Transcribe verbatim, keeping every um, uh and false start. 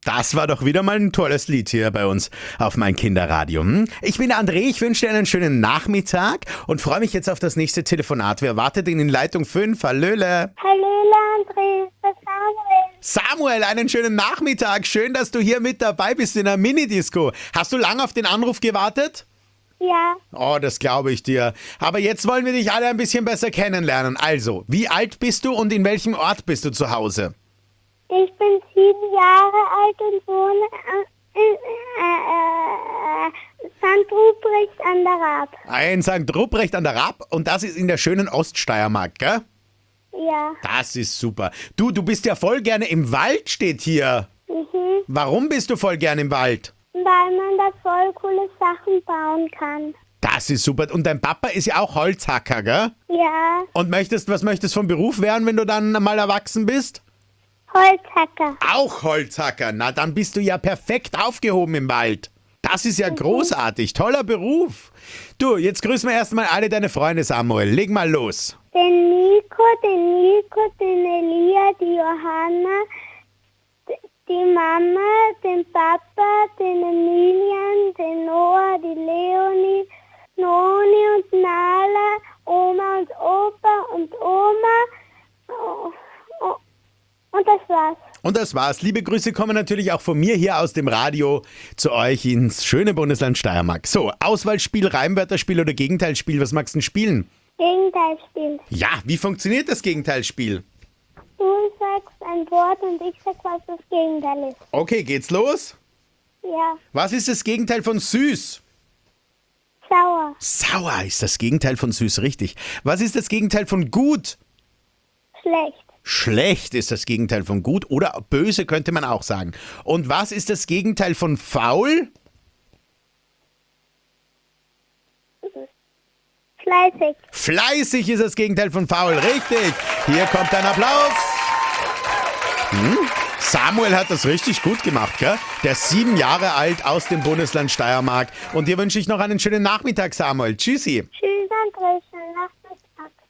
Das war doch wieder mal ein tolles Lied hier bei uns auf mein Kinderradio. Hm? Ich bin der André, ich wünsche dir einen schönen Nachmittag und freue mich jetzt auf das nächste Telefonat. Wer wartet in Leitung fünf? Hallöle. Hallöle, André. Das ist Samuel. Samuel, einen schönen Nachmittag. Schön, dass du hier mit dabei bist in der Minidisco. Hast du lange auf den Anruf gewartet? Ja, Oh, das glaube ich dir. Aber jetzt wollen wir dich alle ein bisschen besser kennenlernen. Also, wie alt bist du und in welchem Ort bist du zu Hause? ich bin sieben Jahre alt und wohne äh, in äh, äh, Sankt Ruprecht an der Raab. Ein Sankt Ruprecht an der Raab und das ist in der schönen Oststeiermark, gell? Ja, Das ist super. Du, du bist ja voll gerne im Wald, steht hier. mhm. Warum bist du voll gerne im Wald? Weil man da voll coole Sachen bauen kann. Das ist super. Und dein Papa ist ja auch Holzhacker, gell? Ja, Und möchtest, was möchtest vom Beruf werden, wenn du dann mal erwachsen bist? Holzhacker. Auch Holzhacker. Na, dann bist du ja perfekt aufgehoben im Wald. Das ist ja großartig. Toller Beruf. Du, jetzt grüßen wir erstmal alle deine Freunde, Samuel. Leg mal los. Den Nico, den Nico, den Elia, die Johanna, d- die Mama, den Papa, den Emilian, den Noah, die Leonie, Noni und Nala, Oma und Opa und Oma. Oh, oh. Und das war's. Und das war's. Liebe Grüße kommen natürlich auch von mir hier aus dem Radio zu euch ins schöne Bundesland Steiermark. So, Auswahlspiel, Reimwörterspiel oder Gegenteilspiel. Was magst du denn spielen? Gegenteilspiel. Ja, wie funktioniert das Gegenteilspiel? Du sagst ein Wort und ich sag, was das Gegenteil ist. Okay, geht's los? Ja, Was ist das Gegenteil von süß? sauer, Sauer ist das Gegenteil von süß, richtig. Was ist das Gegenteil von gut? schlecht, Schlecht ist das Gegenteil von gut oder böse könnte man auch sagen. Und was ist das Gegenteil von faul? fleißig. Fleißig ist das Gegenteil von faul, richtig. Hier kommt ein Applaus. Hm? Samuel hat das richtig gut gemacht, gell? Der ist sieben Jahre alt aus dem Bundesland Steiermark. Und dir wünsche ich noch einen schönen Nachmittag, Samuel. Tschüssi. Tschüss.